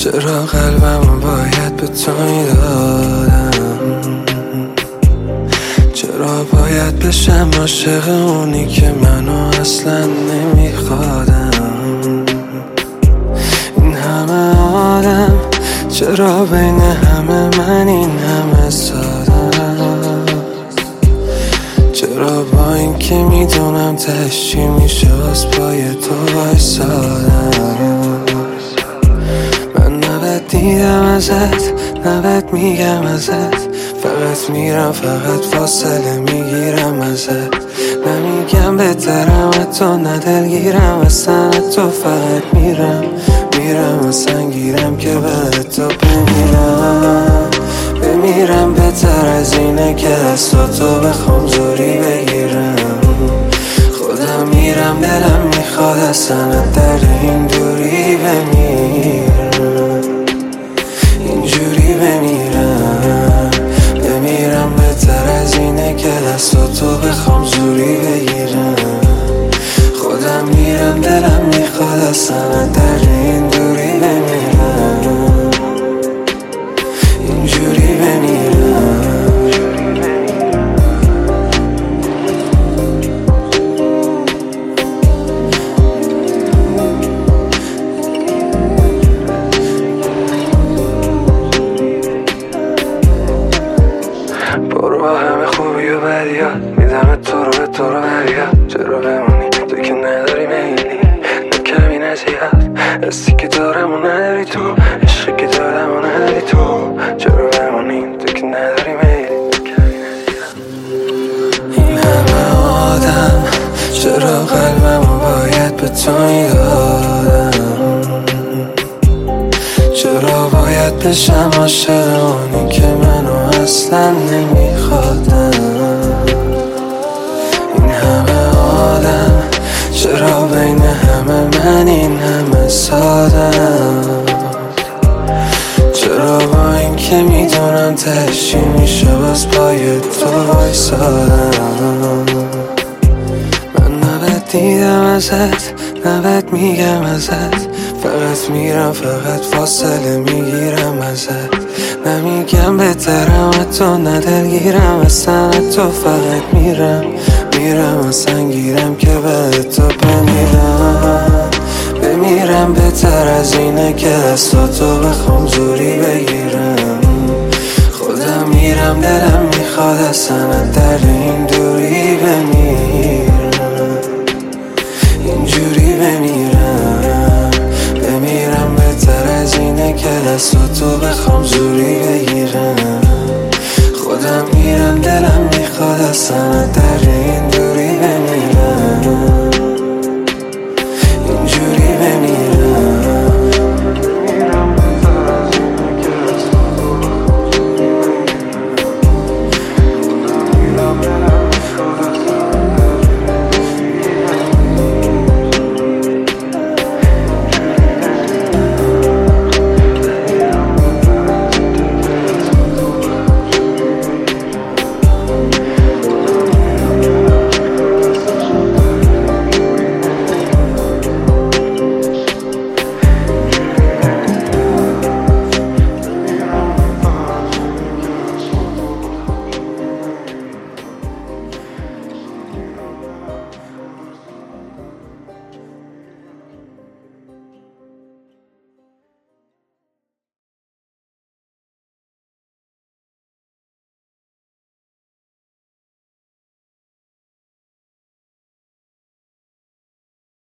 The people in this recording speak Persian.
چرا قلبمو باید به تو میدادم؟ چرا باید بشم عاشق اونی که منو اصلا نمیخوادم؟ این همه آدم چرا بین همه من این همه سادم؟ چرا با این که میدونم تهش چی میشه از پای تو وایسادم؟ من نباید دیدم ازت، نباید میگم ازت، فقط میرم فقط فاصله میگیرم ازت. نمیگم بهترم تو ندلگیرم اصلا تو، فقط میرم اصلا گیرم که بعد تو بمیرم بهتر از اینه که دستاتو بخوام زوری بگیرم. خودم میرم دلم میخواد اصلا در این دوری بمیرم، اینجوری بمیرم بهتر از اینه که دستاتو بخوام زوری بگیرم. خودم میرم دلم میخواد اصلا در این دوری بمیرم، اینجوری برو با همه خوبی و بدیات، میدم تو رو بریاد. چرا بمونی تو که نداری میلی، نه کمی نه زیاد، حسی که دارم و نداری تو، عشقی که دارم و نداری تو. چرا بمونی تو که نداری میلی. این همه آدم چرا قلبمو باید به تو میدادم؟ چرا باید بشم عاشق اونی که منو اصلا نمیخوادم؟ این همه آدم چرا بین همه من این همه سادم؟ چرا با این که میدونم تهش چی میشه باز پای تو وایسادم؟ من نباید دیدم ازت، نباید میگم ازت، فقط میرم فقط فاصله میگیرم ازت. نمیگم بهترم تو ندلگیرم اصلا تو، فقط میرم اصلا گیرم که بعد تو بمیرم بهتر از اینه که دستاتو بخوام زوری بگیرم. خودم میرم دلم میخواد اصلا در این دوری بمیرم، اینجوری بمیرم بهتر از اینه که دستاتو بخوام زوری بگیرم. خودم میرم دلم میخواد اصلا در این دوری بمیرم، اینجوری